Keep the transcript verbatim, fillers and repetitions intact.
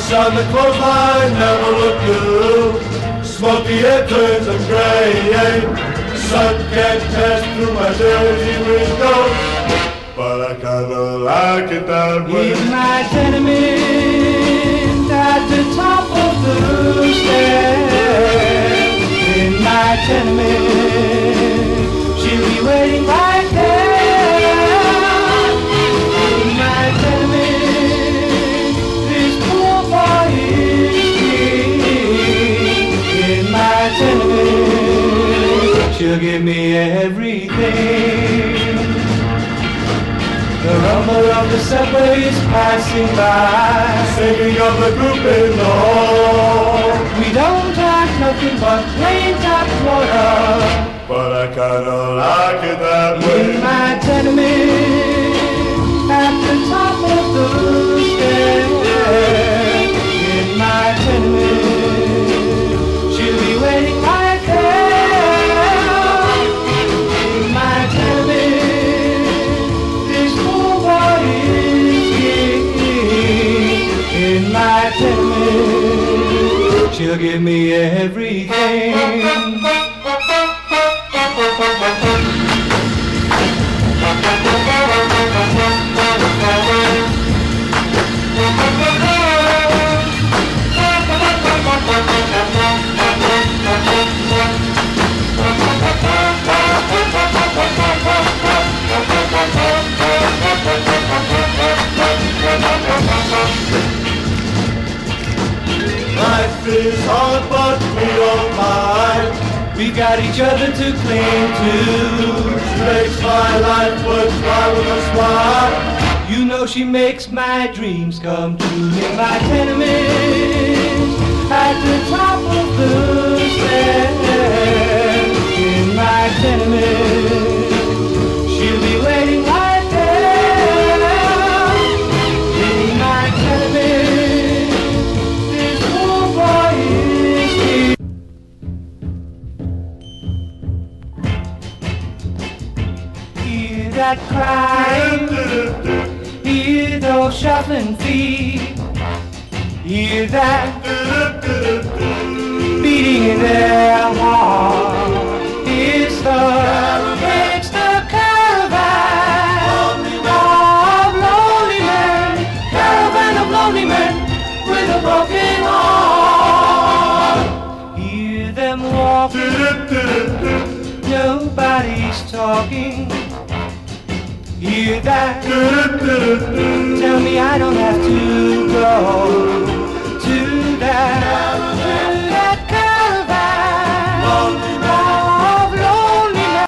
on the clothesline never look good. Smoky head turns them gray. Sun can't pass through my dirty window, but I kinda like it that way. In my tenement at the top of the stairs, in my tenement, she'll be waiting right there. In my tenement, this poor boy is free. In my tenement, she'll give me everything. The rumble of the subways passing by, Singing of the group in the hall. we don't have nothing but plain top water. But I kinda like it that way. In my tenement, at the top of the stairs, in my tenement, she'll be waiting right there. In my tenement, this poor boy is here. In my tenement, she'll give me everything. Life is hard, but we don't mind. We got each other to cling to. She makes my life worthwhile with a smile. You know she makes my dreams come true. In my tenement, at the top of the stairs, in my tenement, she'll be waiting right there. In my tenement, this poor boy is here. Hear that crying, hear those shuffling feet, hear that beating in their heart. It's the, it's the caravan of lonely men, caravan of lonely men with a broken heart. Hear them walking, nobody's talking. Hear that? Tell me I don't have to go.